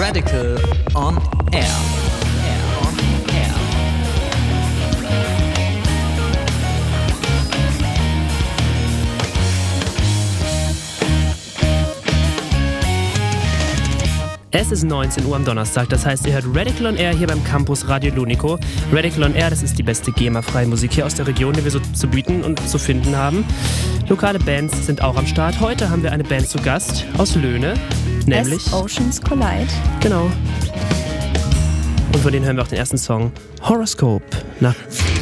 Radical on Air. Es ist 19 Uhr am Donnerstag, das heißt, ihr hört Radical on Air hier beim Campus Radio Lunico. Radical on Air, das ist die beste GEMA-freie Musik hier aus der Region, die wir so zu bieten und zu finden haben. Lokale Bands sind auch am Start. Heute haben wir eine Band zu Gast aus Löhne, nämlich As Oceans Collide. Genau. Und von denen hören wir auch den ersten Song, Horoscope. Nach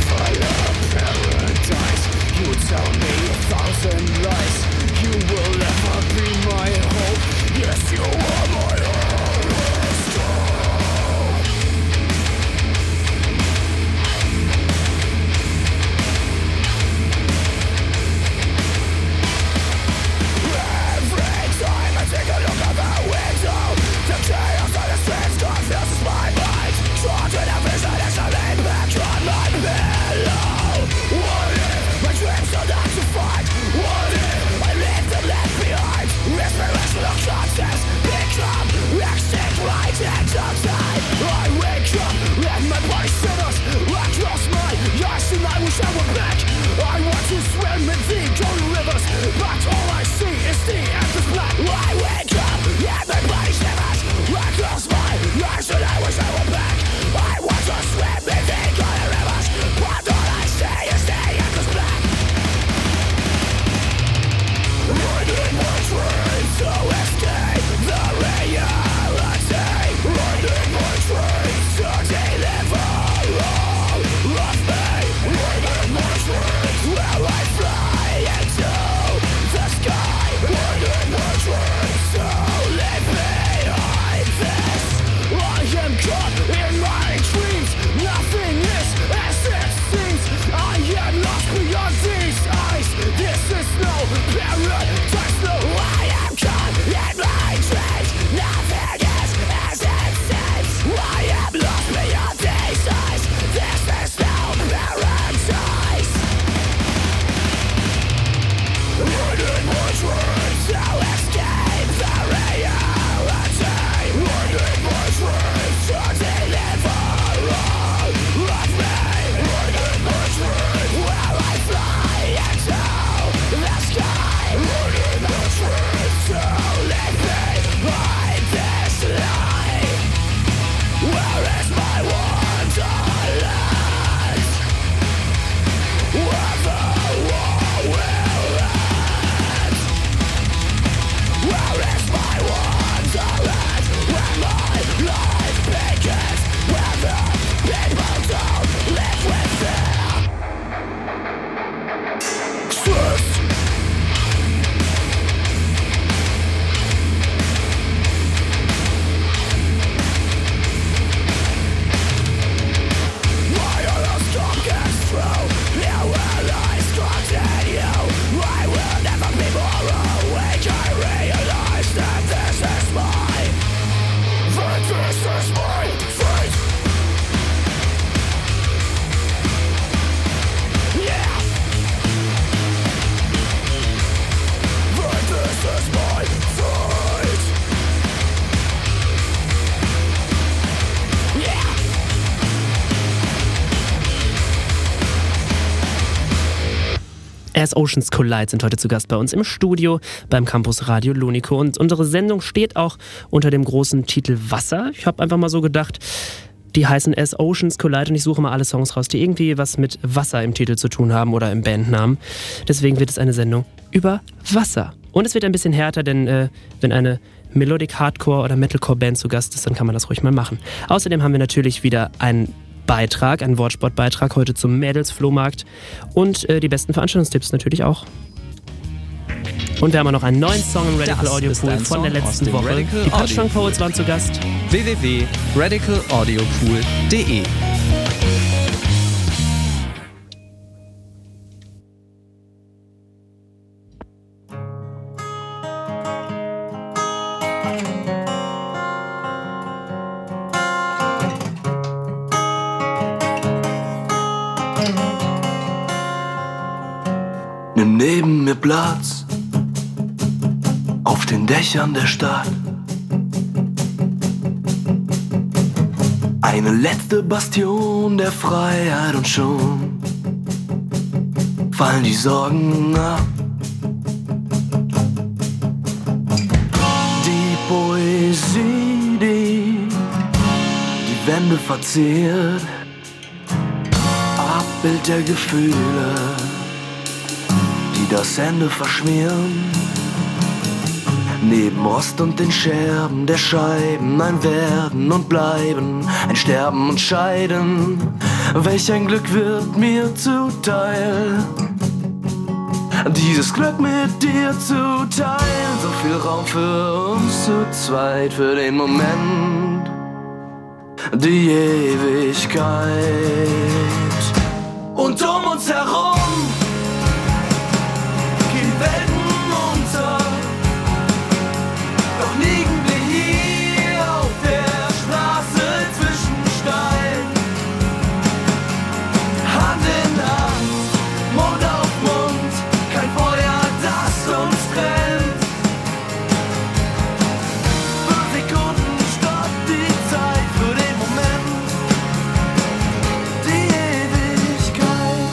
As Oceans Collide sind heute zu Gast bei uns im Studio beim Campus Radio Lunico. Und unsere Sendung steht auch unter dem großen Titel Wasser. Ich habe einfach mal so gedacht, die heißen As Oceans Collide und ich suche mal alle Songs raus, die irgendwie was mit Wasser im Titel zu tun haben oder im Bandnamen. Deswegen wird es eine Sendung über Wasser. Und es wird ein bisschen härter, denn wenn eine Melodic Hardcore oder Metalcore Band zu Gast ist, dann kann man das ruhig mal machen. Außerdem haben wir natürlich wieder einen Wortsportbeitrag heute zum Mädels-Flohmarkt und die besten Veranstaltungstipps natürlich auch. Und wir haben auch noch einen neuen Song im Radical Audio Pool von der letzten Woche. Die Punch Poets waren zu Gast. www.radicalaudiopool.de Nimm neben mir Platz auf den Dächern der Stadt. Eine letzte Bastion der Freiheit und schon fallen die Sorgen ab. Die Poesie, die Wände verzehrt, Abbild der Gefühle, die das Ende verschmieren. Neben Rost und den Scherben der Scheiben ein Werden und Bleiben, ein Sterben und Scheiden. Welch ein Glück wird mir zuteil, dieses Glück mit dir zu teilen. So viel Raum für uns zu zweit, für den Moment, die Ewigkeit. Und um uns herum gehen Welten unter, doch liegen wir hier auf der Straße zwischen Stein. Hand in Hand, Mund auf Mund, kein Feuer, das uns trennt. Für Sekunden stoppt die Zeit, für den Moment, die Ewigkeit.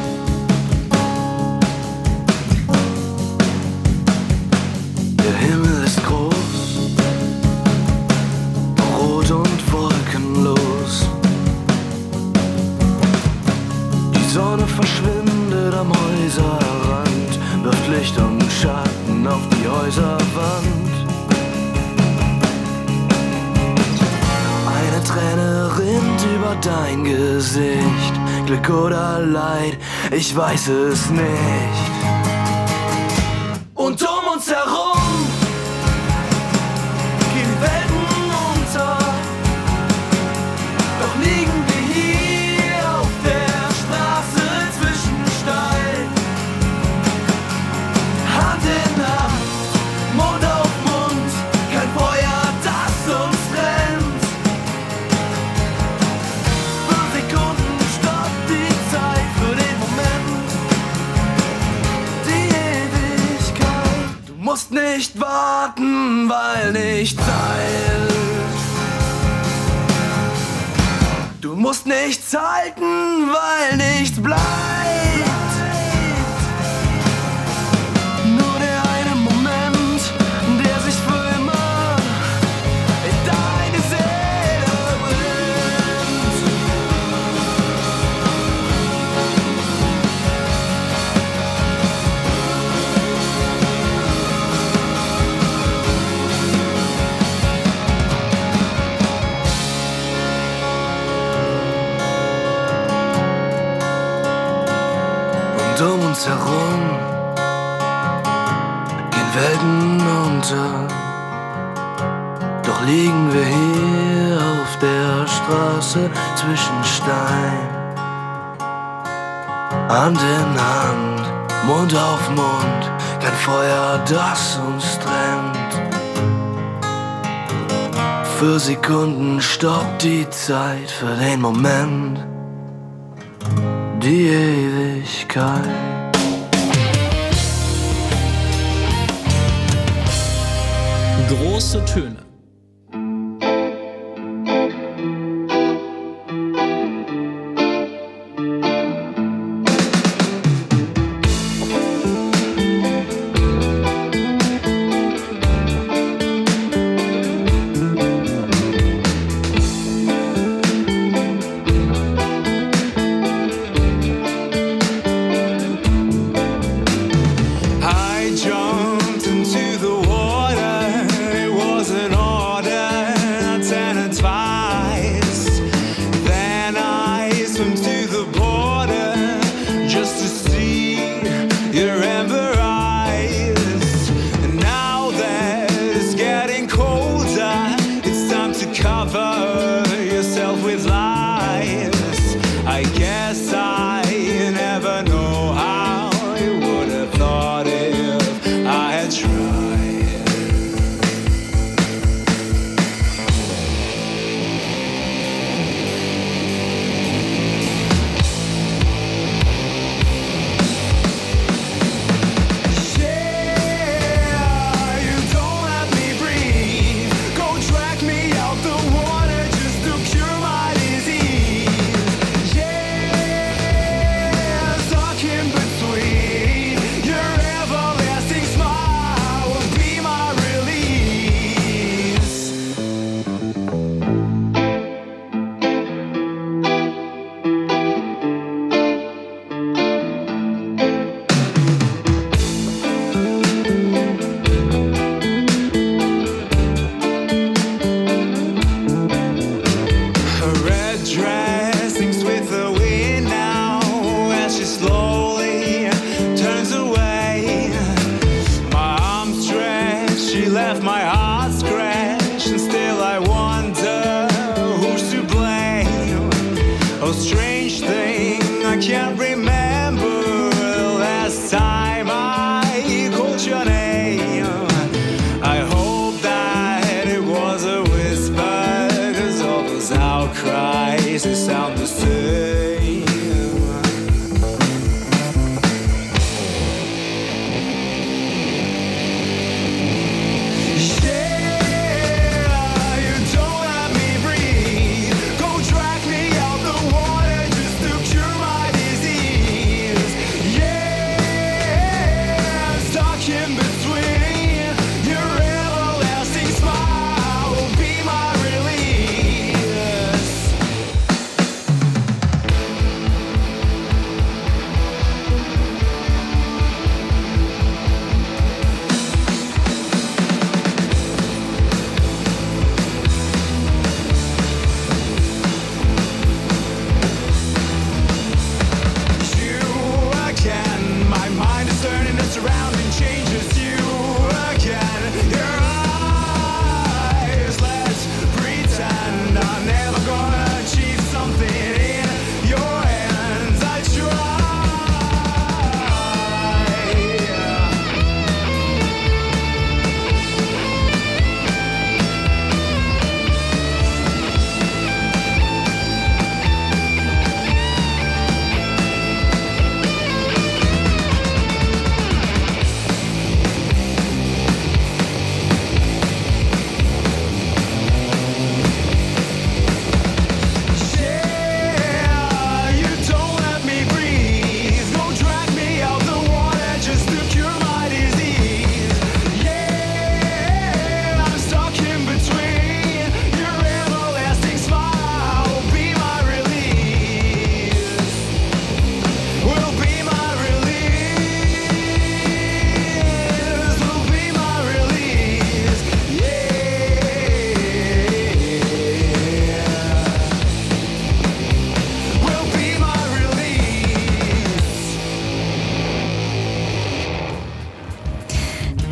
Der Himmel ist groß, rot und wolkenlos. Die Sonne verschwindet am Häuserrand, wirft Licht und Schatten auf die Häuserwand. Eine Träne rinnt über dein Gesicht, Glück oder Leid, ich weiß es nicht. Und um uns herum gehen Welten unter, doch liegen wir hier auf der Straße zwischen Stein. Hand in Hand, Mund auf Mund, kein Feuer, das uns trennt. Für Sekunden stoppt die Zeit, für den Moment, die Ewigkeit. Du musst nicht warten, weil nichts eilt. Du musst nichts halten, weil nichts bleibt. Nur der eine Moment, der sich für immer in deine Seele bringt. Und um uns herum gehen Welten unter, doch liegen wir hier auf der Straße zwischen Stein. Hand in Hand, Mund auf Mund, kein Feuer, das uns trennt. Für Sekunden stoppt die Zeit, für den Moment, die Ewigkeit. Große Töne. I jumped into the water. It wasn't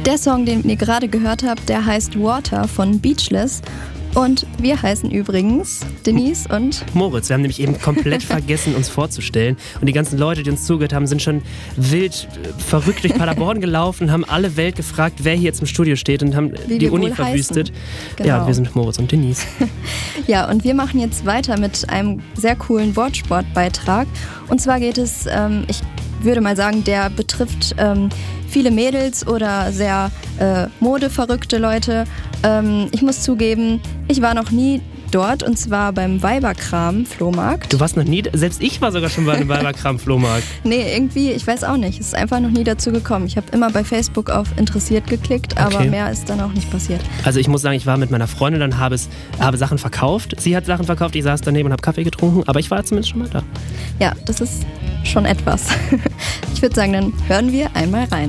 Der Song, den ihr gerade gehört habt, der heißt Water von Beachless. Und wir heißen übrigens Denise und Moritz. Wir haben nämlich eben komplett vergessen, uns vorzustellen. Und die ganzen Leute, die uns zugehört haben, sind schon wild verrückt durch Paderborn gelaufen, haben alle Welt gefragt, wer hier jetzt im Studio steht und haben die Uni verwüstet. Genau. Ja, wir sind Moritz und Denise. Ja, und wir machen jetzt weiter mit einem sehr coolen Wortsportbeitrag. Und zwar geht es, ich würde mal sagen, der betrifft viele Mädels oder sehr modeverrückte Leute. Ich muss zugeben, ich war noch nie dort, und zwar beim Weiberkram-Flohmarkt. Du warst noch nie, selbst ich war sogar schon bei einem Weiberkram-Flohmarkt. Nee, irgendwie, ich weiß auch nicht. Es ist einfach noch nie dazu gekommen. Ich habe immer bei Facebook auf interessiert geklickt, aber mehr ist dann auch nicht passiert. Also ich muss sagen, ich war mit meiner Freundin und habe Sachen verkauft. Sie hat Sachen verkauft, ich saß daneben und habe Kaffee getrunken, aber ich war zumindest schon mal da. Ja, das ist schon etwas. Ich würde sagen, dann hören wir einmal rein.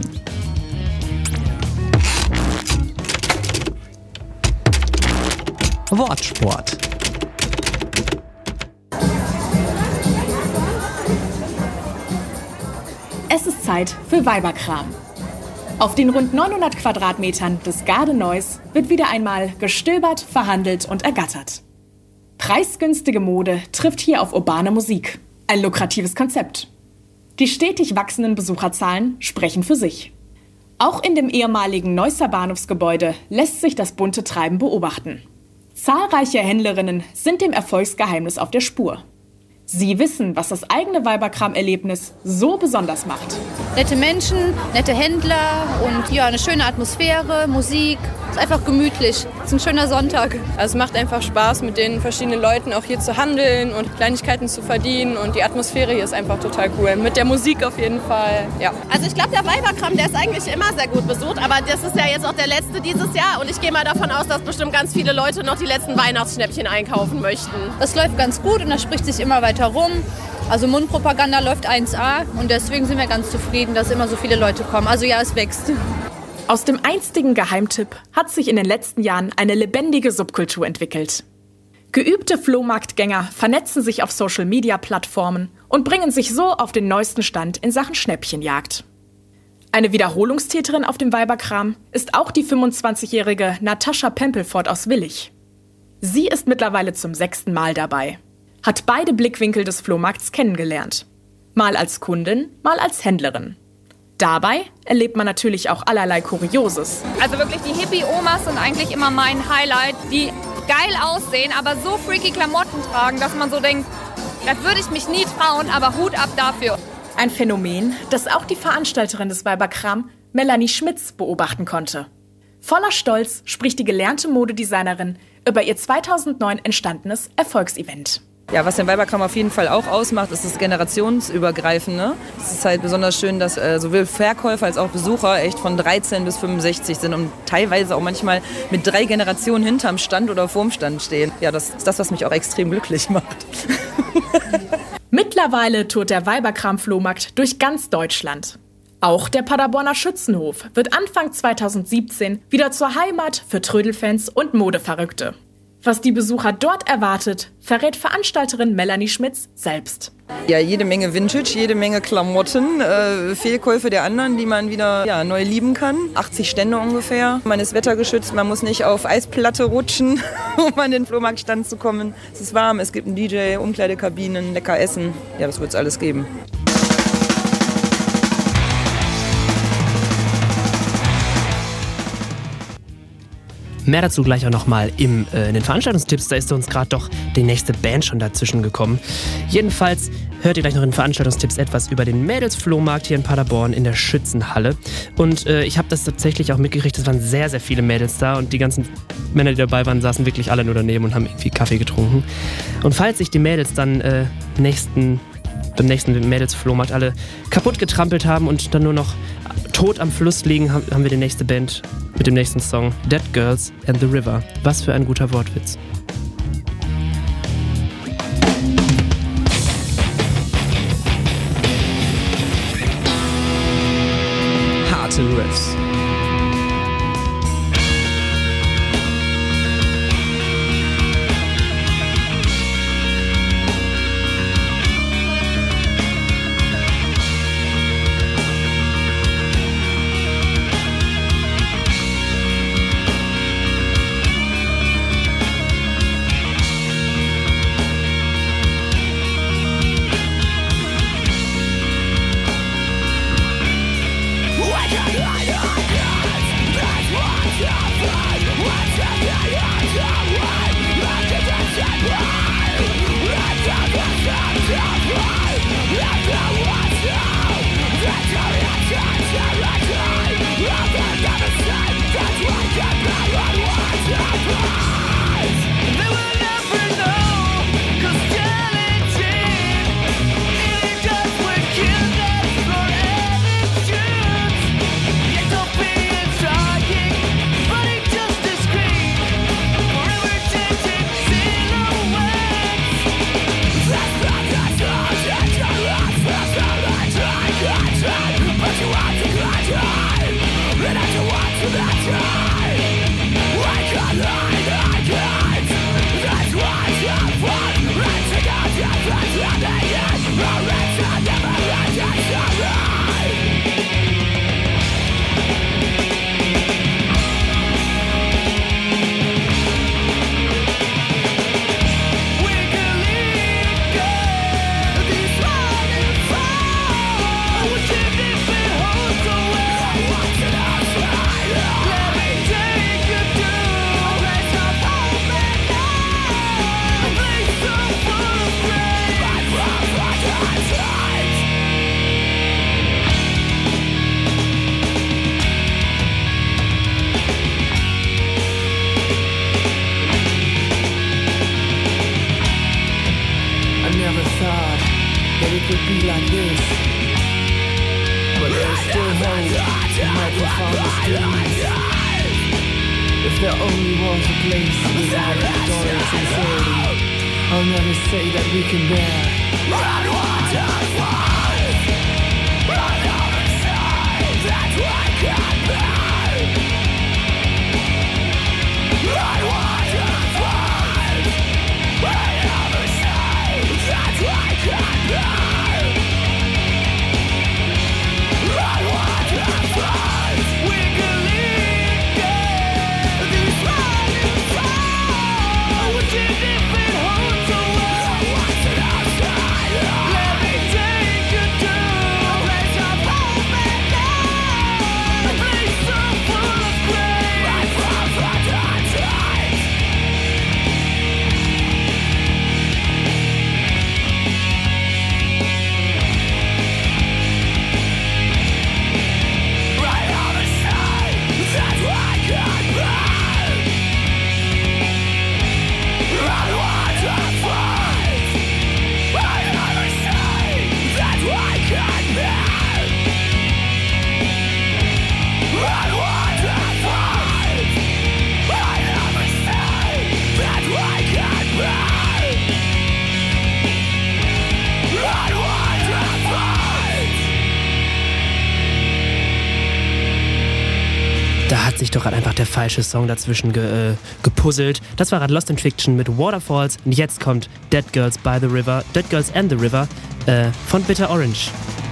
Wortsport. Es ist Zeit für Weiberkram. Auf den rund 900 Quadratmetern des Garde Neuss wird wieder einmal gestöbert, verhandelt und ergattert. Preisgünstige Mode trifft hier auf urbane Musik. Ein lukratives Konzept. Die stetig wachsenden Besucherzahlen sprechen für sich. Auch in dem ehemaligen Neusser Bahnhofsgebäude lässt sich das bunte Treiben beobachten. Zahlreiche Händlerinnen sind dem Erfolgsgeheimnis auf der Spur. Sie wissen, was das eigene Weiberkram-Erlebnis so besonders macht. Nette Menschen, nette Händler und ja, eine schöne Atmosphäre, Musik. Es ist einfach gemütlich. Es ist ein schöner Sonntag. Also es macht einfach Spaß, mit den verschiedenen Leuten auch hier zu handeln und Kleinigkeiten zu verdienen. Und die Atmosphäre hier ist einfach total cool. Mit der Musik auf jeden Fall, ja. Also ich glaube, der Weiberkram, der ist eigentlich immer sehr gut besucht. Aber das ist ja jetzt auch der letzte dieses Jahr. Und ich gehe mal davon aus, dass bestimmt ganz viele Leute noch die letzten Weihnachtsschnäppchen einkaufen möchten. Das läuft ganz gut und das spricht sich immer weiter rum. Also Mundpropaganda läuft 1A und deswegen sind wir ganz zufrieden, dass immer so viele Leute kommen. Also ja, es wächst. Aus dem einstigen Geheimtipp hat sich in den letzten Jahren eine lebendige Subkultur entwickelt. Geübte Flohmarktgänger vernetzen sich auf Social-Media-Plattformen und bringen sich so auf den neuesten Stand in Sachen Schnäppchenjagd. Eine Wiederholungstäterin auf dem Weiberkram ist auch die 25-jährige Natascha Pempelfort aus Willich. Sie ist mittlerweile zum 6. Mal dabei. Hat beide Blickwinkel des Flohmarkts kennengelernt. Mal als Kundin, mal als Händlerin. Dabei erlebt man natürlich auch allerlei Kurioses. Also wirklich, die Hippie-Omas sind eigentlich immer mein Highlight, die geil aussehen, aber so freaky Klamotten tragen, dass man so denkt, das würde ich mich nie trauen, aber Hut ab dafür. Ein Phänomen, das auch die Veranstalterin des Weiberkram, Melanie Schmitz, beobachten konnte. Voller Stolz spricht die gelernte Modedesignerin über ihr 2009 entstandenes Erfolgsevent. Ja, was den Weiberkram auf jeden Fall auch ausmacht, ist das Generationsübergreifende. Es ist halt besonders schön, dass sowohl Verkäufer als auch Besucher echt von 13 bis 65 sind und teilweise auch manchmal mit 3 Generationen hinterm Stand oder vorm Stand stehen. Ja, das ist das, was mich auch extrem glücklich macht. Mittlerweile tourt der Weiberkram-Flohmarkt durch ganz Deutschland. Auch der Paderborner Schützenhof wird Anfang 2017 wieder zur Heimat für Trödelfans und Modeverrückte. Was die Besucher dort erwartet, verrät Veranstalterin Melanie Schmitz selbst. Ja, jede Menge Vintage, jede Menge Klamotten, Fehlkäufe der anderen, die man wieder neu lieben kann. 80 Stände ungefähr. Man ist wettergeschützt, man muss nicht auf Eisplatte rutschen, um an den Flohmarktstand zu kommen. Es ist warm, es gibt einen DJ, Umkleidekabinen, lecker Essen. Ja, das wird es alles geben. Mehr dazu gleich auch nochmal in den Veranstaltungstipps. Da ist uns gerade doch die nächste Band schon dazwischen gekommen. Jedenfalls hört ihr gleich noch in den Veranstaltungstipps etwas über den Mädelsflohmarkt hier in Paderborn in der Schützenhalle. Und ich habe das tatsächlich auch mitgekriegt, es waren sehr, sehr viele Mädels da und die ganzen Männer, die dabei waren, saßen wirklich alle nur daneben und haben irgendwie Kaffee getrunken. Und falls sich die Mädels dann beim nächsten Mädelsflohmarkt alle kaputt getrampelt haben und dann nur noch tot am Fluss liegen, haben wir die nächste Band mit dem nächsten Song Dead Girls and the River. Was für ein guter Wortwitz. Harte Riffs. If there only was a place without the door of sincerity, I'll never say that we can bear. Run waterfalls, run over sides that we can bear. Run waterfalls, run over sides that we can bear. Run waterfalls, we can lead these running far, which is different homes away. What's it outside? Let me take you to a place of hope and love, a place so full of grace, right from the tides. Right on the side, that's why I can't burn. Run waterfalls, right on the side, that's why I can't burn. Run waterfalls, right on the side, that's why I can't burn. Run waterfalls. Da hat sich doch gerade einfach der falsche Song dazwischen gepuzzelt. Das war gerade Lost in Fiction mit Waterfalls. Und jetzt kommt Dead Girls and the River von Bitter Orange.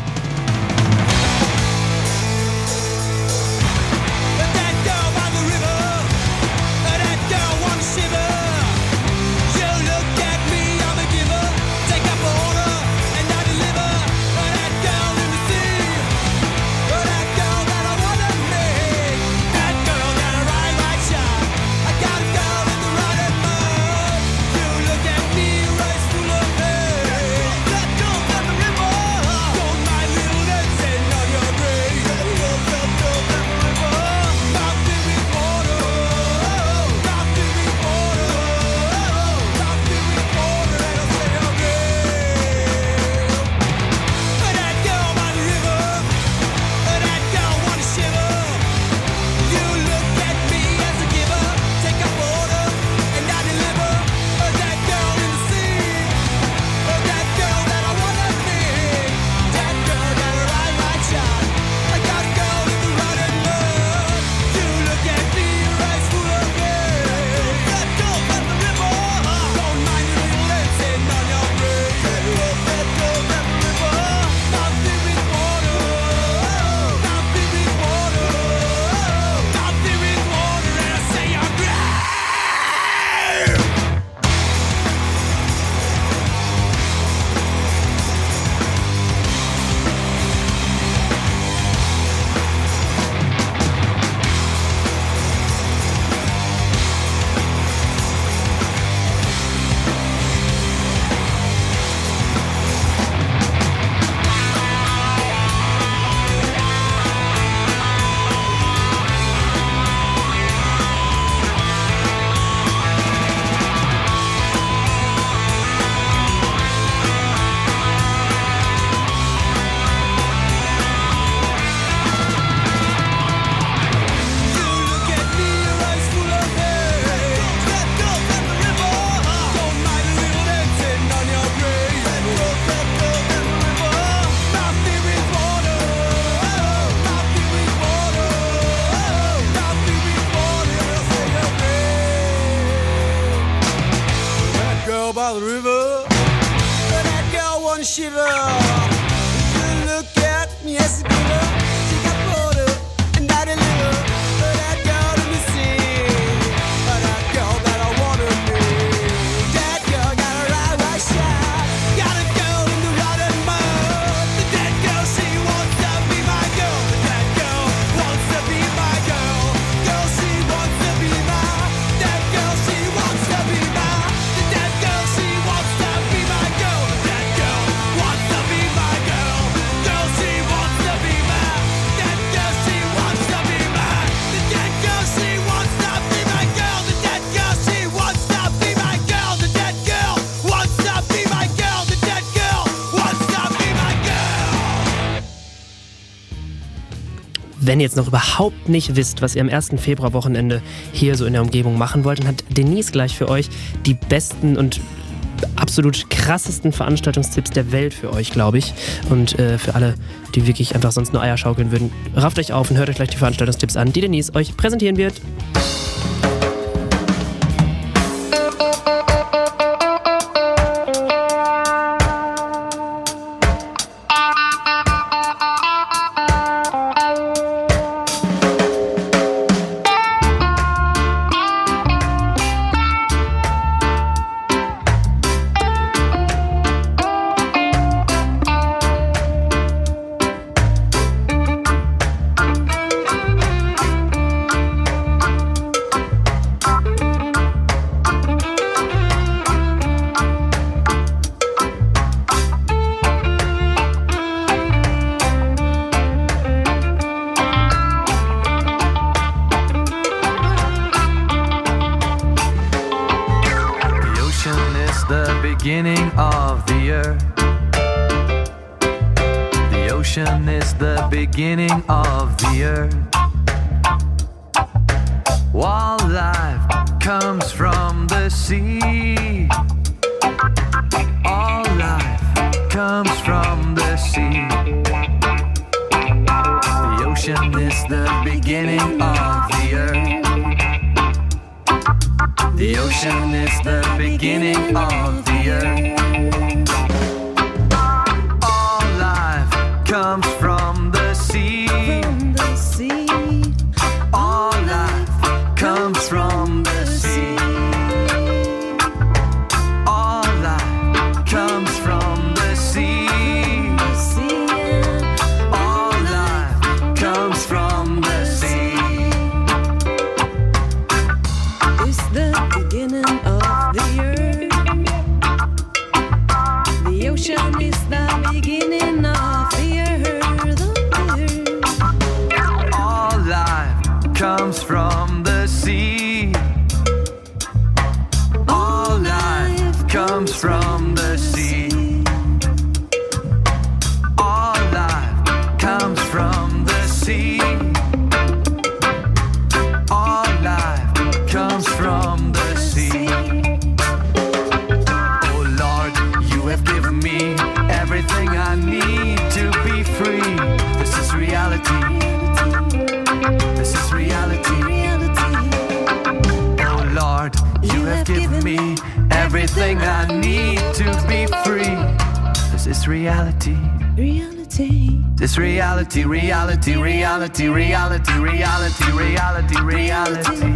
That girl by the river, that girl wants shiver. You look at me, I'm a giver. Take up order and I deliver. That girl in the sea, that girl that I wanna make. That girl got a right shot. I got a girl in the rotted mud. You look at me, eyes full of hate. That girl by the river, don't mind little dancing on your grave. That girl by the river, nothing with water, nothing with water, nothing with water, and I'll say your grave. That girl by the river, that girl wanna shiver. You look at me as a giver, take up order and I deliver. That girl in the sea, that girl that I wanna make. That girl got a right shot. I got a girl in the rotted mud. You look at me, your eyes full of hate. That girl by the river, don't mind the little dancing on your grave. That girl by the river, nothing with water, nothing with water, nothing with water, and I say your grave. You look at me, your eyes full of hate. That girl by the river, don't mind the little dancing on your grave. That girl by the river, nothing with water, nothing with water, nothing with water, and I'll say your grave. That girl by the river, that girl wanna shiver. You look at me as a giver, take up order and I deliver. That girl in the sea, that girl that I wanna meet. That girl got a right shot, got a girl in the rotted mud. That girl, she wants to be my girl. That girl wants to be my girl. Girl, she wants to be my. That girl, she wants to be my. That girl, she wants to be my girl. That girl wants Wenn ihr jetzt noch überhaupt nicht wisst, was ihr am 1. Februarwochenende hier so in der Umgebung machen wollt, dann hat Denise gleich für euch die besten und absolut krassesten Veranstaltungstipps der Welt für euch, glaube ich. Und für alle, die wirklich einfach sonst nur Eier schaukeln würden, rafft euch auf und hört euch gleich die Veranstaltungstipps an, die Denise euch präsentieren wird. beginning of the earth. The ocean is the beginning of the earth. Wildlife comes from the sea. All life comes from the sea. The ocean is the beginning of the earth. The ocean is the beginning of the earth. All life comes from the sea. All life comes from the sea. All life comes from the sea. All life comes from the sea. It's the beginning of the earth. The ocean is the beginning of the earth. All life comes from the sea. All life comes from the sea. All life comes from the sea. All life comes from the sea. Oh Lord, you have given me everything I need to be free. This is reality. This is reality. Oh Lord, you have given me everything I need to be free. This is reality. This reality, reality, reality, reality, reality, reality, reality.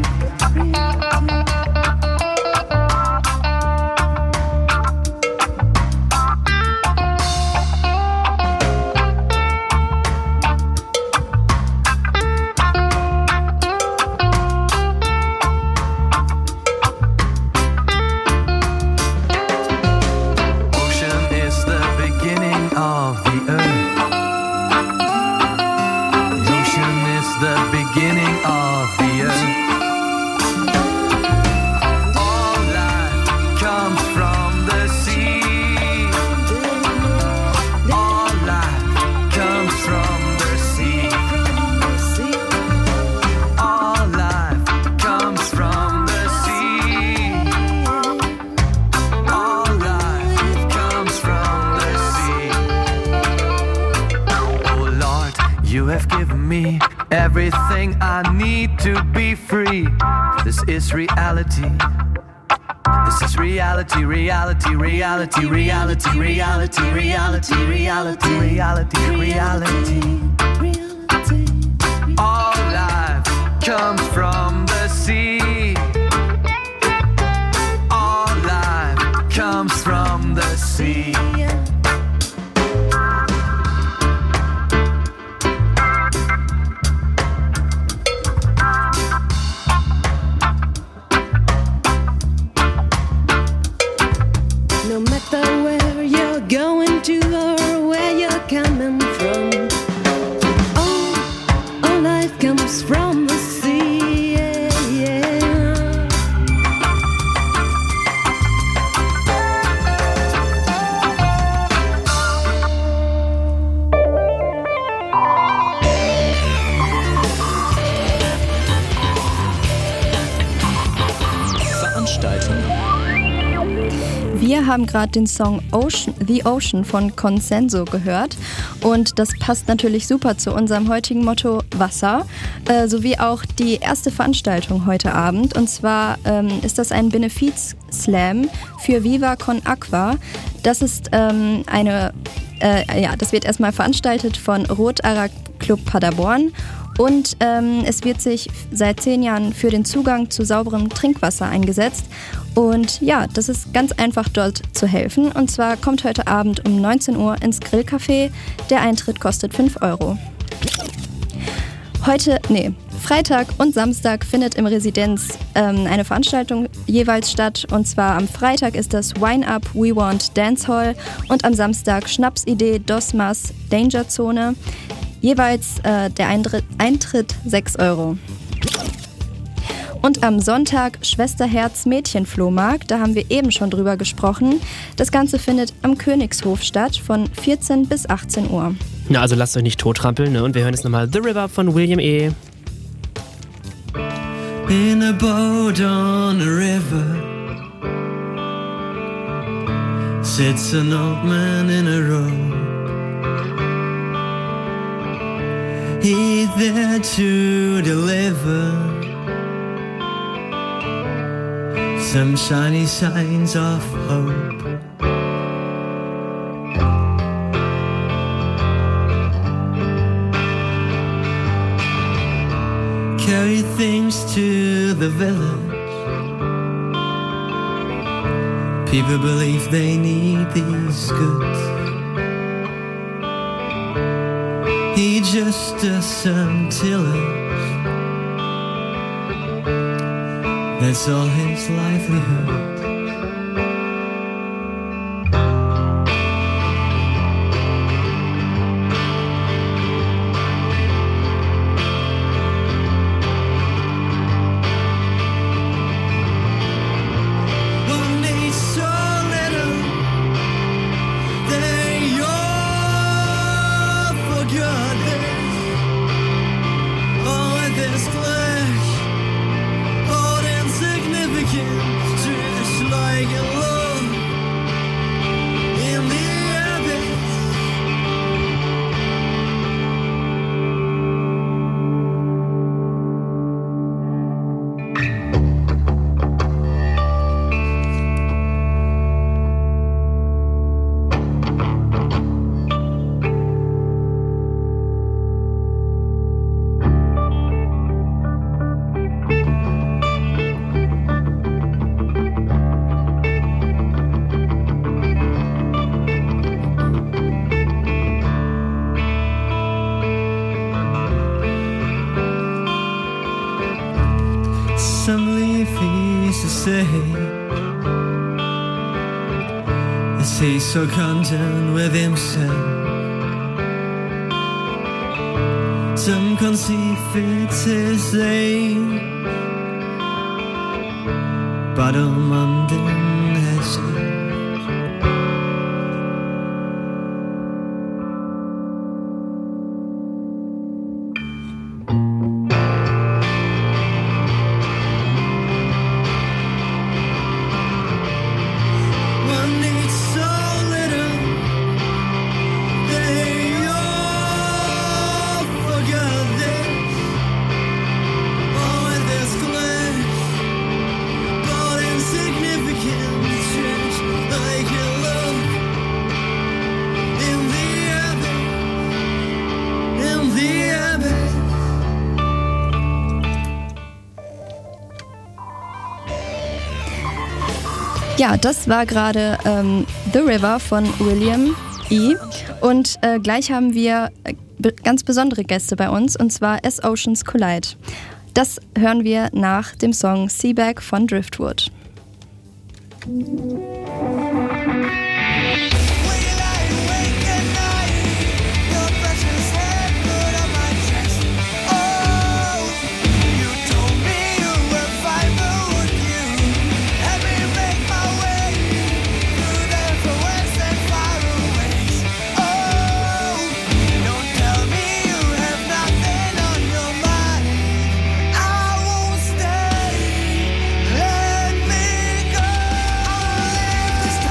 Ocean is the beginning of the earth. The ocean is the beginning of the earth. All life comes from the sea. All life comes from the sea. All life comes from the sea. All life comes from the sea. Oh Lord, you have given me everything I need to be free. This is reality. This is reality, reality, reality, reality, reality, reality, reality, reality, reality. All life comes from the sea. All life comes from the sea. No matter where you're going to or where you're coming from, all life comes from the sea. Yeah. Wir haben gerade den Song The Ocean von Consenso gehört und das passt natürlich super zu unserem heutigen Motto Wasser, sowie auch die erste Veranstaltung heute Abend. Und zwar ist das ein Benefiz-Slam für Viva Con Aqua. Das ist das wird erstmal veranstaltet von Rotara Club Paderborn. Und es wird sich seit 10 Jahren für den Zugang zu sauberem Trinkwasser eingesetzt. Und ja, das ist ganz einfach dort zu helfen. Und zwar kommt heute Abend um 19 Uhr ins Grillcafé. Der Eintritt kostet 5 €. Freitag und Samstag findet im Residenz eine Veranstaltung jeweils statt. Und zwar am Freitag ist das Wine Up, We Want Dancehall und am Samstag Schnapsidee, Dosmas, Danger Zone. Jeweils der Eintritt 6 €. Und am Sonntag Schwesterherz Mädchenflohmarkt, da haben wir eben schon drüber gesprochen. Das Ganze findet am Königshof statt von 14 bis 18 Uhr. Na, also lasst euch nicht tottrampeln, ne? Und wir hören jetzt nochmal The River von William E. In a boat on a river sits an old man in a robe. He's there to deliver some shiny signs of hope. Carry things to the village. People believe they need these goods. He just does some tillage. That's all his livelihood. Is he so content with himself? Some conceive it's his aim, but London has Ja, das war gerade The River von William E. Und gleich haben wir ganz besondere Gäste bei uns, und zwar As Oceans Collide. Das hören wir nach dem Song Seaback von Driftwood. Let me go.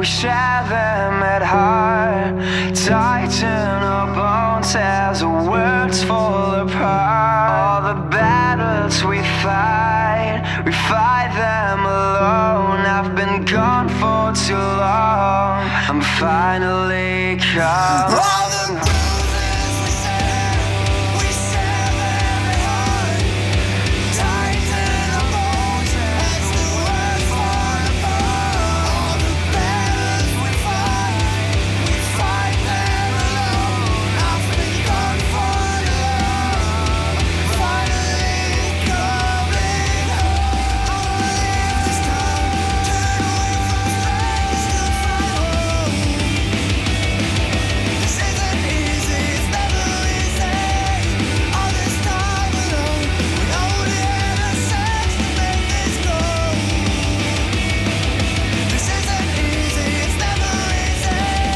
We share them at heart, tighten our bones as our worlds fall apart. All the battles we fight them alone. I've been gone for too long, I'm finally coming. All the bruises we share them at heart, tighten our bones as the worlds fall apart. All the battles we fight them alone. I've been gone for too long, finally coming home. I wanna leave this town, turn away from space to find home. This isn't easy, it's never easy. All this time alone, we only had ourselves to make this go. This isn't easy, it's never easy.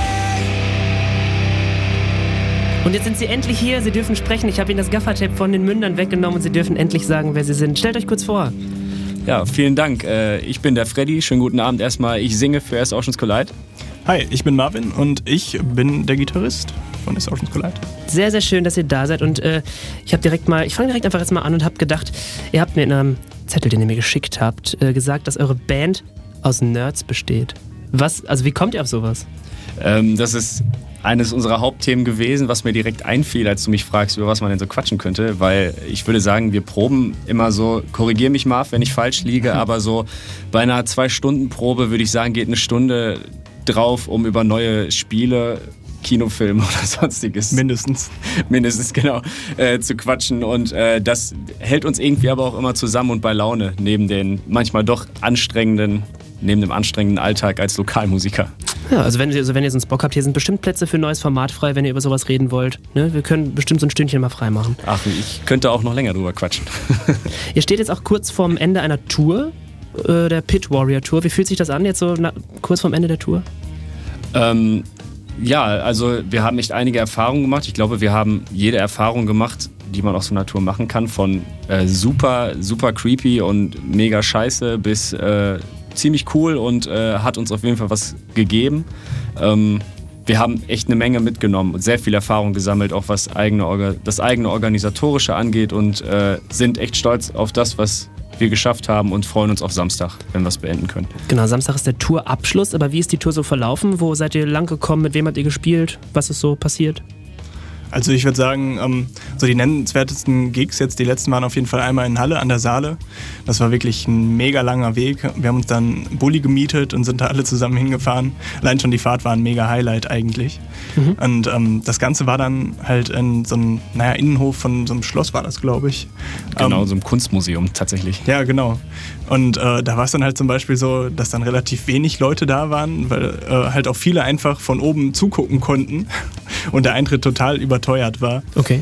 Und jetzt sind sie endlich hier, sie dürfen sprechen. Ich habe ihnen das Gaffertape von den Mündern weggenommen und sie dürfen endlich sagen, wer sie sind. Stellt euch kurz vor. Ja, vielen Dank. Ich bin der Freddy. Schönen guten Abend erstmal. Ich singe für As Oceans Collide. Hi, ich bin Marvin und ich bin der Gitarrist von As Oceans Collide. Sehr, sehr schön, dass ihr da seid und ich fange direkt einfach jetzt mal an und habe gedacht, ihr habt mir in einem Zettel, den ihr mir geschickt habt, gesagt, dass eure Band aus Nerds besteht. Wie kommt ihr auf sowas? Das ist eines unserer Hauptthemen gewesen, was mir direkt einfiel, als du mich fragst, über was man denn so quatschen könnte, weil ich würde sagen, wir proben immer so, korrigier mich Marv, wenn ich falsch liege, aber so bei einer 2-Stunden-Probe würde ich sagen, geht eine Stunde drauf, um über neue Spiele, Kinofilme oder sonstiges mindestens genau zu quatschen und das hält uns irgendwie aber auch immer zusammen und bei Laune neben dem anstrengenden Alltag als Lokalmusiker. Ja, also wenn ihr sonst Bock habt, hier sind bestimmt Plätze für ein neues Format frei, wenn ihr über sowas reden wollt. Ne? Wir können bestimmt so ein Stündchen mal frei machen. Ach, ich könnte auch noch länger drüber quatschen. Ihr steht jetzt auch kurz vorm Ende einer Tour, der Pit Warrior Tour. Wie fühlt sich das an, jetzt so kurz vorm Ende der Tour? Ja, also wir haben echt einige Erfahrungen gemacht. Ich glaube, wir haben jede Erfahrung gemacht, die man auf so einer Tour machen kann. Von super, super creepy und mega scheiße bis ziemlich cool und hat uns auf jeden Fall was gegeben. Wir haben echt eine Menge mitgenommen und sehr viel Erfahrung gesammelt, auch was das eigene Organisatorische angeht und sind echt stolz auf das, was wir geschafft haben und freuen uns auf Samstag, wenn wir es beenden können. Genau, Samstag ist der Tourabschluss, aber wie ist die Tour so verlaufen? Wo seid ihr lang gekommen? Mit wem habt ihr gespielt? Was ist so passiert? Also ich würde sagen, so die nennenswertesten Gigs jetzt, die letzten waren auf jeden Fall einmal in Halle an der Saale. Das war wirklich ein mega langer Weg. Wir haben uns dann einen Bulli gemietet und sind da alle zusammen hingefahren. Allein schon die Fahrt war ein mega Highlight eigentlich. Und das Ganze war dann halt in so einem Innenhof von so einem Schloss war das, glaube ich. Genau, so einem Kunstmuseum tatsächlich. Ja, genau. Und da war es dann halt zum Beispiel so, dass dann relativ wenig Leute da waren, weil halt auch viele einfach von oben zugucken konnten und der Eintritt total überteuert war. Okay.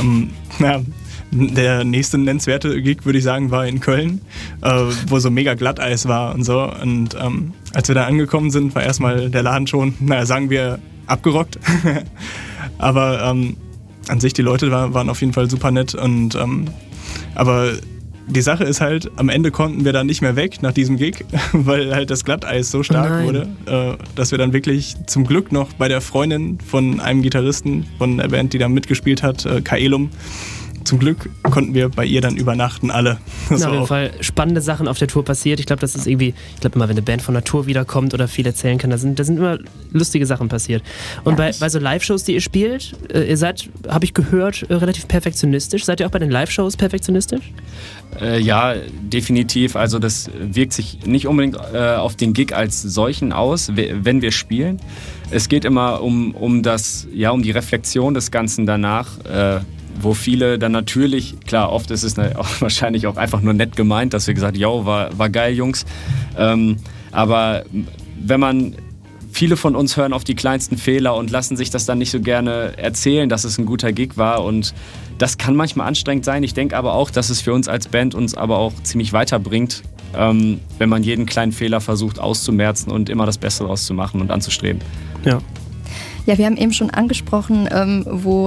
Der nächste nennenswerte Gig, würde ich sagen, war in Köln, wo so mega Glatteis war und so. Und als wir da angekommen sind, war erstmal der Laden schon, sagen wir, abgerockt. Aber an sich, die Leute waren auf jeden Fall super nett. Und aber die Sache ist halt, am Ende konnten wir dann nicht mehr weg nach diesem Gig, weil halt das Glatteis so stark wurde, dass wir dann wirklich zum Glück noch bei der Freundin von einem Gitarristen von der Band, die da mitgespielt hat, Kaelum, zum Glück konnten wir bei ihr dann übernachten, alle. Auf jeden Fall spannende Sachen auf der Tour passiert. Ich glaube, das ist irgendwie, immer wenn eine Band von der Tour wiederkommt oder viel erzählen kann, da sind immer lustige Sachen passiert. Und bei so Live-Shows, die ihr spielt, ihr seid, habe ich gehört, relativ perfektionistisch. Seid ihr auch bei den Live-Shows perfektionistisch? Ja, definitiv. Also das wirkt sich nicht unbedingt auf den Gig als solchen aus, wenn wir spielen. Es geht immer um die Reflexion des Ganzen danach, wo viele dann natürlich, klar, oft ist es wahrscheinlich auch einfach nur nett gemeint, dass wir gesagt haben, war geil, Jungs. Aber viele von uns hören auf die kleinsten Fehler und lassen sich das dann nicht so gerne erzählen, dass es ein guter Gig war und das kann manchmal anstrengend sein. Ich denke aber auch, dass es für uns als Band uns aber auch ziemlich weiterbringt, wenn man jeden kleinen Fehler versucht auszumerzen und immer das Beste daraus zu machen und anzustreben. Ja, wir haben eben schon angesprochen, wo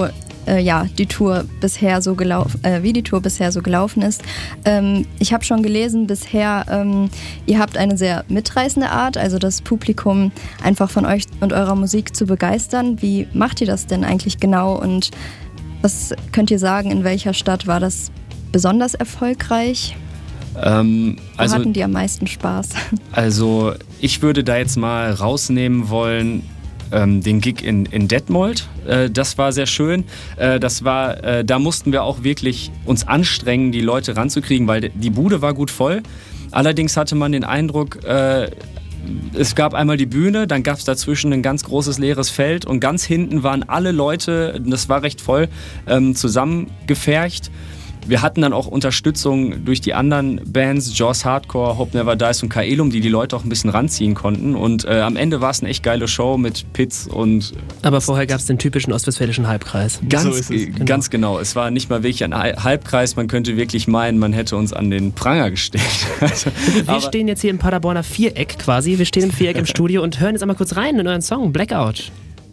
die Tour bisher so gelaufen ist. Ich habe schon gelesen bisher, ihr habt eine sehr mitreißende Art, also das Publikum einfach von euch und eurer Musik zu begeistern. Wie macht ihr das denn eigentlich genau und was könnt ihr sagen, in welcher Stadt war das besonders erfolgreich? Wo hatten die am meisten Spaß? Also ich würde da jetzt mal rausnehmen wollen, den Gig in Detmold. Das war sehr schön. Da mussten wir auch wirklich uns anstrengen, die Leute ranzukriegen, weil die Bude war gut voll. Allerdings hatte man den Eindruck, es gab einmal die Bühne, dann gab es dazwischen ein ganz großes leeres Feld und ganz hinten waren alle Leute, das war recht voll, zusammengepfercht. Wir hatten dann auch Unterstützung durch die anderen Bands, Jaws Hardcore, Hope Never Dies und Kaelum, die Leute auch ein bisschen ranziehen konnten. Und am Ende war es eine echt geile Show mit Pits und... Aber vorher gab es den typischen ostwestfälischen Halbkreis. Ganz genau. Es war nicht mal wirklich ein Halbkreis. Man könnte wirklich meinen, man hätte uns an den Pranger gestellt. Wir stehen jetzt hier im Paderborner Viereck quasi. Wir stehen im Viereck im Studio und hören jetzt einmal kurz rein in euren Song Blackout.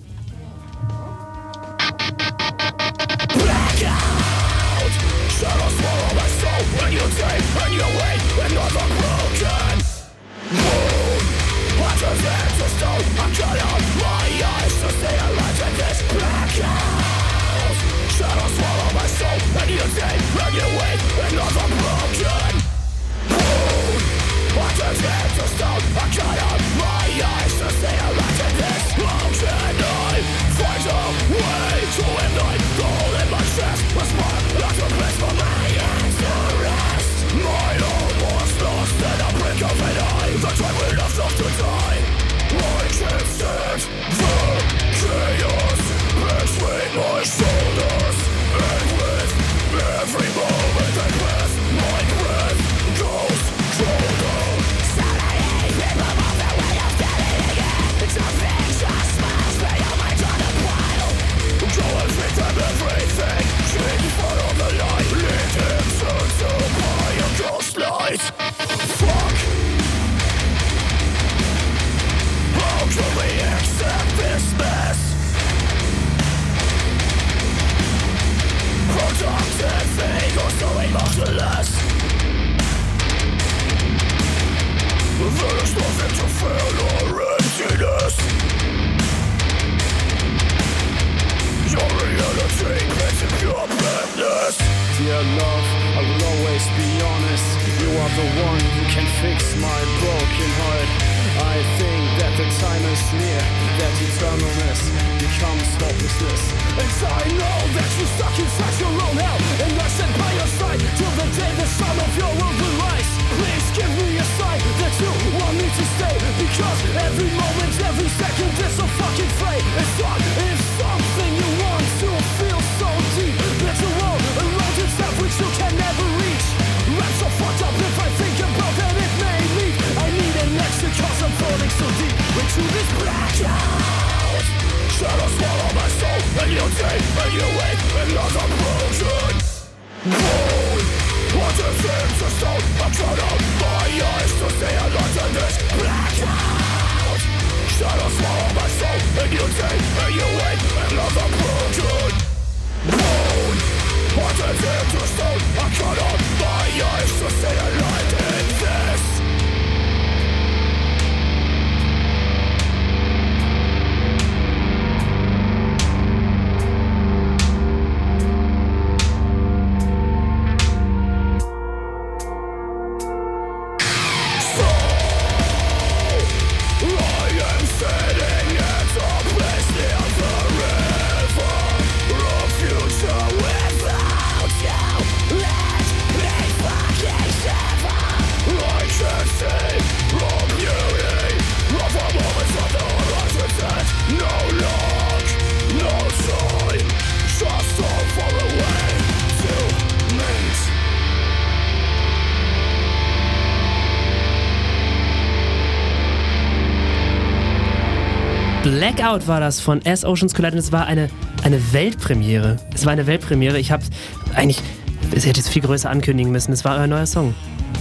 Dear love, I will always be honest. You are the one who can fix my broken heart. I think that the time is near, that eternalness becomes hopelessness. And I know that you're stuck inside your own hell, and I stand by your side till the day the sun of your world will rise. Please give me a sign that you want me to stay, because every moment, every second is so fucking fake. It's not if something you want to feel so deep. There's a world around yourself which you can never reach. I'm so fucked up if I think about that it may lead. I need an exit cause I'm falling so deep into this blackout. Shadows swallow my soul, and you take, and you wake, another broken moon. What is it to stone? I'm trying to my eyes to see a light in this blackout. Shadows swallow my soul, and you take, and you wake, another broken moon. What is it to stone? I'm trying to my eyes to see a light in this. Blackout war das von As Oceans Collide und es war eine Weltpremiere. Es war eine Weltpremiere. Ich habe eigentlich, es hätte es viel größer ankündigen müssen. Es war euer neuer Song.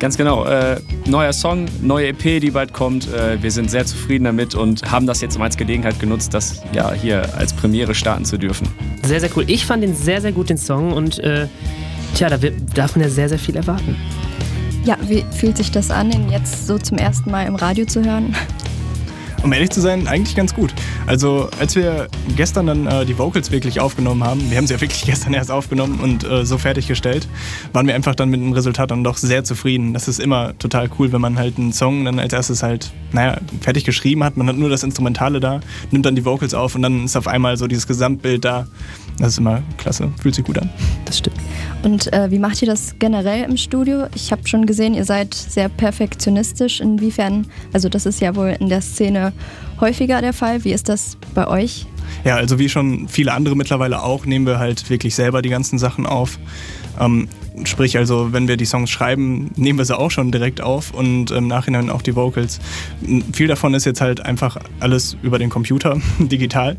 Ganz genau. Neuer Song, neue EP, die bald kommt. Wir sind sehr zufrieden damit und haben das jetzt mal als Gelegenheit genutzt, das ja hier als Premiere starten zu dürfen. Sehr, sehr cool. Ich fand den sehr, sehr gut, den Song. Und da darf man ja sehr, sehr viel erwarten. Ja, wie fühlt sich das an, ihn jetzt so zum ersten Mal im Radio zu hören? Um ehrlich zu sein, eigentlich ganz gut. Also als wir gestern dann die Vocals wirklich aufgenommen haben, wir haben sie ja wirklich gestern erst aufgenommen und so fertiggestellt, waren wir einfach dann mit dem Resultat dann doch sehr zufrieden. Das ist immer total cool, wenn man halt einen Song dann als erstes halt, fertig geschrieben hat. Man hat nur das Instrumentale da, nimmt dann die Vocals auf und dann ist auf einmal so dieses Gesamtbild da. Das ist immer klasse, fühlt sich gut an. Das stimmt. Und wie macht ihr das generell im Studio? Ich habe schon gesehen, ihr seid sehr perfektionistisch. Inwiefern, also das ist ja wohl in der Szene häufiger der Fall. Wie ist das bei euch? Ja, also wie schon viele andere mittlerweile auch, nehmen wir halt wirklich selber die ganzen Sachen auf. Sprich also, wenn wir die Songs schreiben, nehmen wir sie auch schon direkt auf und im Nachhinein auch die Vocals. Viel davon ist jetzt halt einfach alles über den Computer, digital.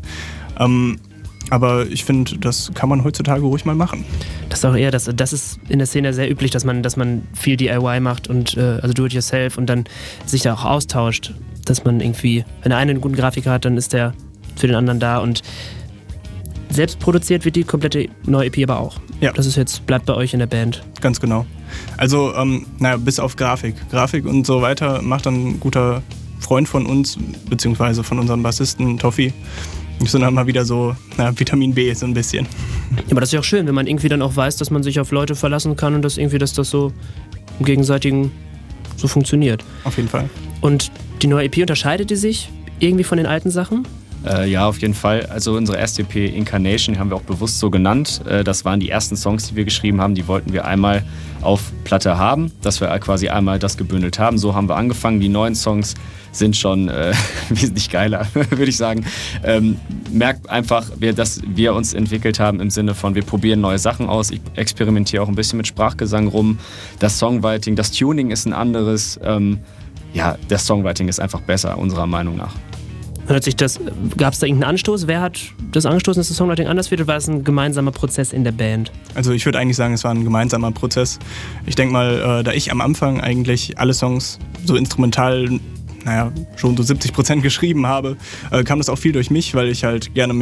Aber ich finde, das kann man heutzutage ruhig mal machen. Das ist auch eher, das ist in der Szene sehr üblich, dass man viel DIY macht und also do-it-yourself und dann sich da auch austauscht. Dass man irgendwie, wenn der eine einen guten Grafiker hat, dann ist der für den anderen da und selbst produziert wird die komplette neue EP aber auch. Ja. Das ist jetzt, bleibt bei euch in der Band. Ganz genau. Also, bis auf Grafik. Grafik und so weiter macht dann ein guter Freund von uns, beziehungsweise von unserem Bassisten Toffi. Das sind dann mal wieder so Vitamin B so ein bisschen. Ja, aber das ist ja auch schön, wenn man irgendwie dann auch weiß, dass man sich auf Leute verlassen kann und dass das so im Gegenseitigen so funktioniert. Auf jeden Fall. Und die neue EP, unterscheidet die sich irgendwie von den alten Sachen? Ja, auf jeden Fall. Also unsere erste EP Incarnation haben wir auch bewusst so genannt. Das waren die ersten Songs, die wir geschrieben haben. Die wollten wir einmal auf Platte haben, dass wir quasi einmal das gebündelt haben. So haben wir angefangen. Die neuen Songs sind schon wesentlich geiler, würde ich sagen. Merkt einfach, dass wir uns entwickelt haben im Sinne von, wir probieren neue Sachen aus. Ich experimentiere auch ein bisschen mit Sprachgesang rum. Das Songwriting, das Tuning ist ein anderes. Das Songwriting ist einfach besser, unserer Meinung nach. Gab es da irgendeinen Anstoß? Wer hat das angestoßen, dass das Songwriting anders wird, oder war es ein gemeinsamer Prozess in der Band? Also ich würde eigentlich sagen, es war ein gemeinsamer Prozess. Ich denke mal, da ich am Anfang eigentlich alle Songs so instrumental schon so 70% geschrieben habe, kam das auch viel durch mich, weil ich halt gerne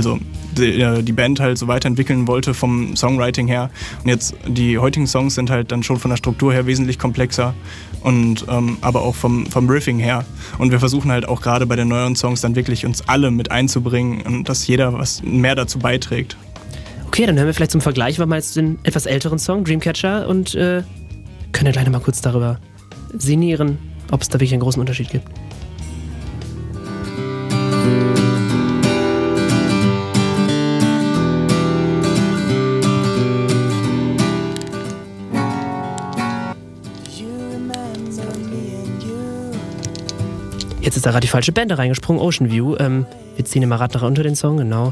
die Band halt so weiterentwickeln wollte vom Songwriting her. Und jetzt die heutigen Songs sind halt dann schon von der Struktur her wesentlich komplexer und aber auch vom Riffing her. Und wir versuchen halt auch gerade bei den neueren Songs dann wirklich uns alle mit einzubringen und dass jeder was mehr dazu beiträgt. Okay, dann hören wir vielleicht zum Vergleich mal jetzt den etwas älteren Song, Dreamcatcher, und können ja gleich mal kurz darüber sinnieren, ob es da wirklich einen großen Unterschied gibt. Jetzt ist da gerade die falsche Band da reingesprungen, Ocean View. Wir ziehen immer Rad nach unter den Song, genau.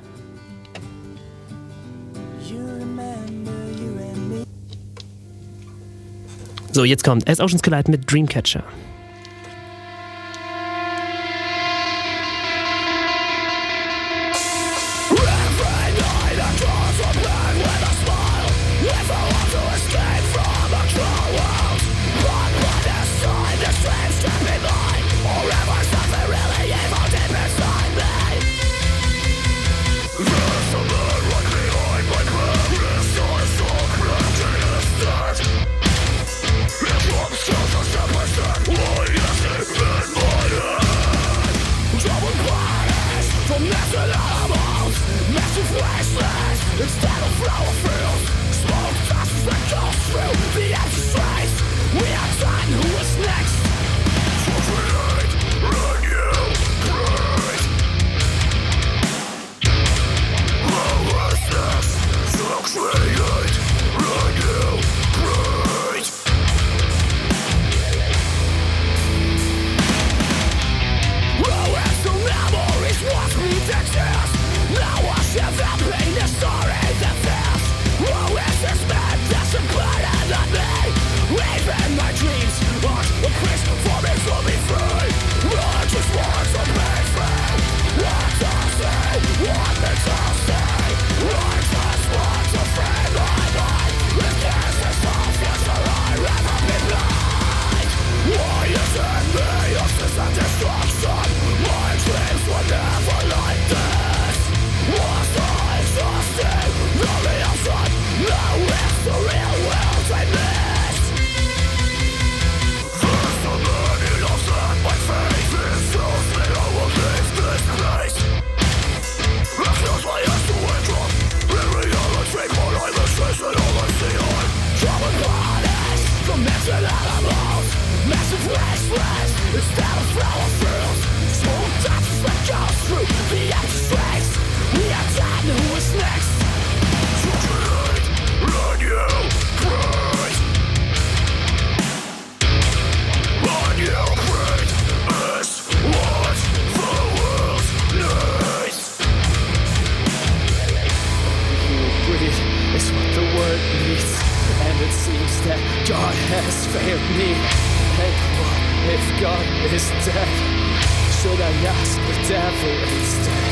So, jetzt kommt As Oceans Collide mit Dreamcatcher. Even my dreams are a quest for me to be free. devil instead.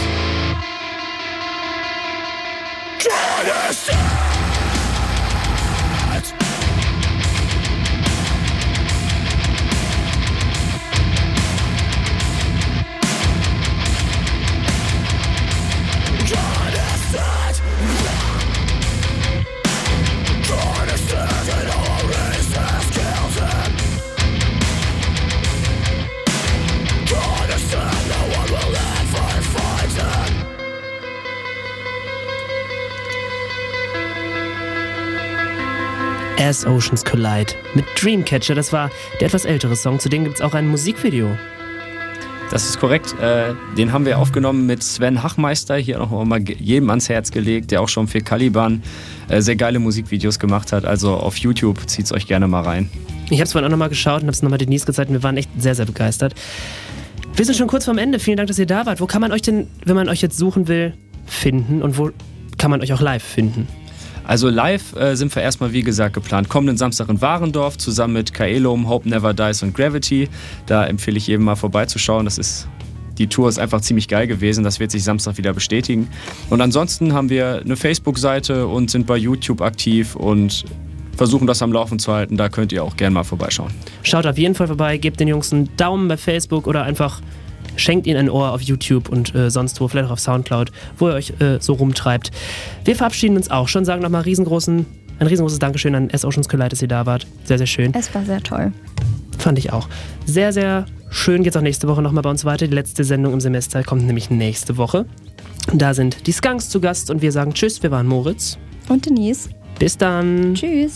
As Oceans Collide mit Dreamcatcher. Das war der etwas ältere Song. Zudem gibt es auch ein Musikvideo. Das ist korrekt. Den haben wir aufgenommen mit Sven Hachmeister, hier noch mal jedem ans Herz gelegt, der auch schon für Caliban sehr geile Musikvideos gemacht hat. Also auf YouTube, zieht's euch gerne mal rein. Ich habe es vorhin auch nochmal geschaut und habe es nochmal Denise gezeigt und wir waren echt sehr, sehr begeistert. Wir sind schon kurz vorm Ende. Vielen Dank, dass ihr da wart. Wo kann man euch denn, wenn man euch jetzt suchen will, finden und wo kann man euch auch live finden? Also live sind wir erstmal, wie gesagt, geplant. Kommenden Samstag in Warendorf zusammen mit Kaelum, Hope Never Dies und Gravity. Da empfehle ich jedem mal vorbeizuschauen. Die Tour ist einfach ziemlich geil gewesen. Das wird sich Samstag wieder bestätigen. Und ansonsten haben wir eine Facebook-Seite und sind bei YouTube aktiv und versuchen das am Laufen zu halten. Da könnt ihr auch gerne mal vorbeischauen. Schaut auf jeden Fall vorbei, gebt den Jungs einen Daumen bei Facebook oder einfach schenkt ihnen ein Ohr auf YouTube und sonst wo, vielleicht auch auf Soundcloud, wo ihr euch so rumtreibt. Wir verabschieden uns auch schon, sagen nochmal ein riesengroßes Dankeschön an As Oceans Collide, dass ihr da wart. Sehr, sehr schön. Es war sehr toll. Fand ich auch. Sehr, sehr schön. Geht's auch nächste Woche nochmal bei uns weiter. Die letzte Sendung im Semester kommt nämlich nächste Woche. Da sind die Skunks zu Gast und wir sagen Tschüss. Wir waren Moritz. Und Denise. Bis dann. Tschüss.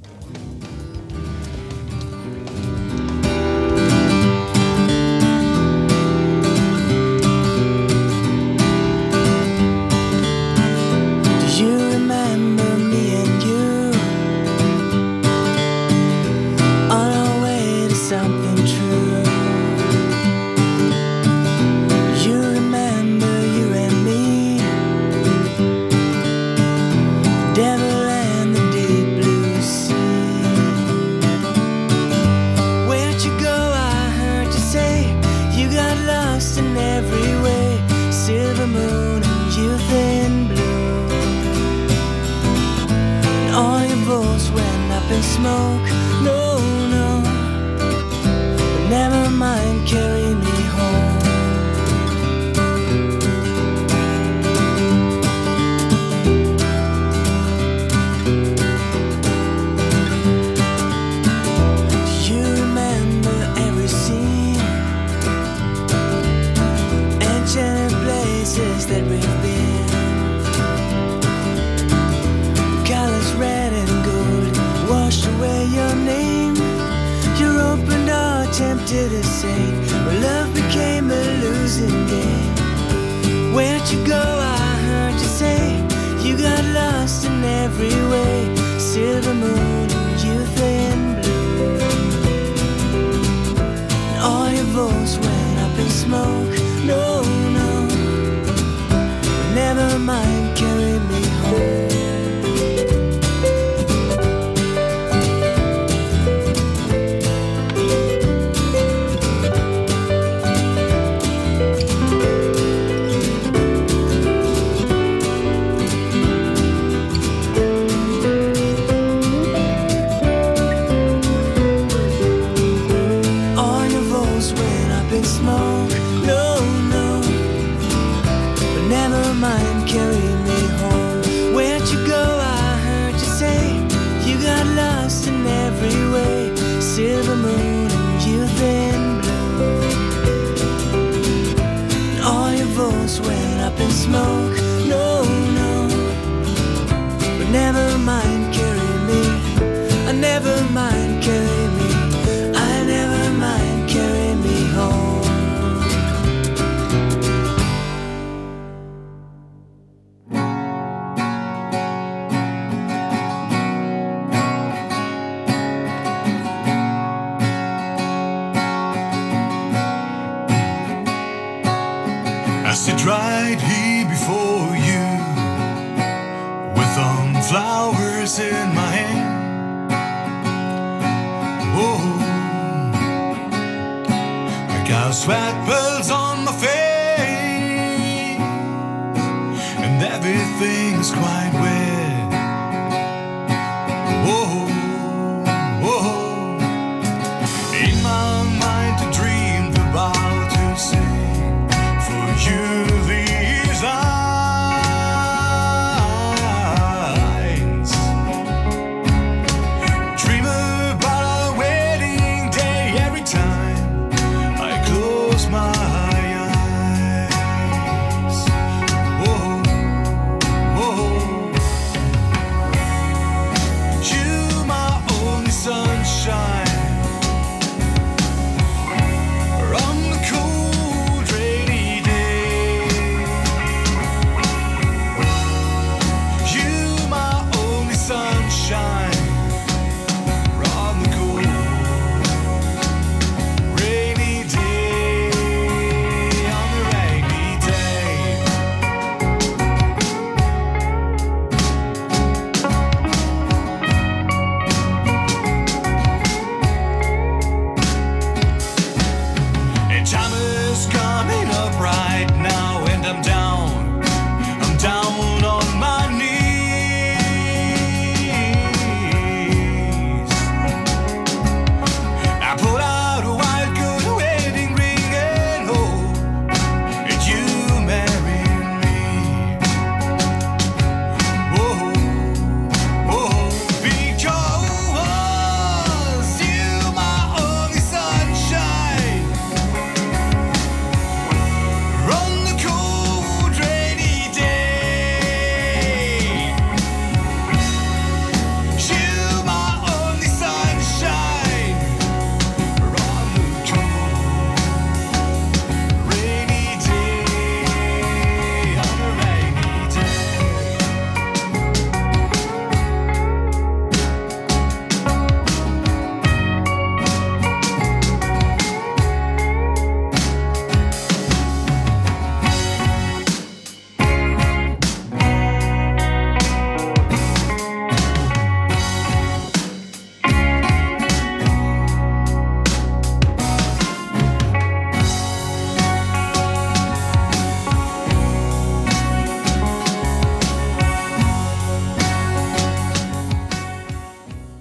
Smoke, no, no, but never mind, carry me home. Do you remember every scene? Enchanted places that we've been. Colors red and gold washed away your name. Your open door tempted to say, but love became a losing game. Where'd you go? I heard you say you got lost in every way. Silver moon and youth in blue. And all your votes went up in smoke. No, no, never mind, carry me home. Smoke, no, no, but never mind, carry me home. Where'd you go? I heard you say you got lost in every way. Silver moon and youth in blue. And all your votes went up in smoke. No, no, but never mind, carry me. I never mind, carry me. I never mind, carry me home. I sit right here before you with flowers in my hand. Whoa, I got sweat pearls on my face. is quite where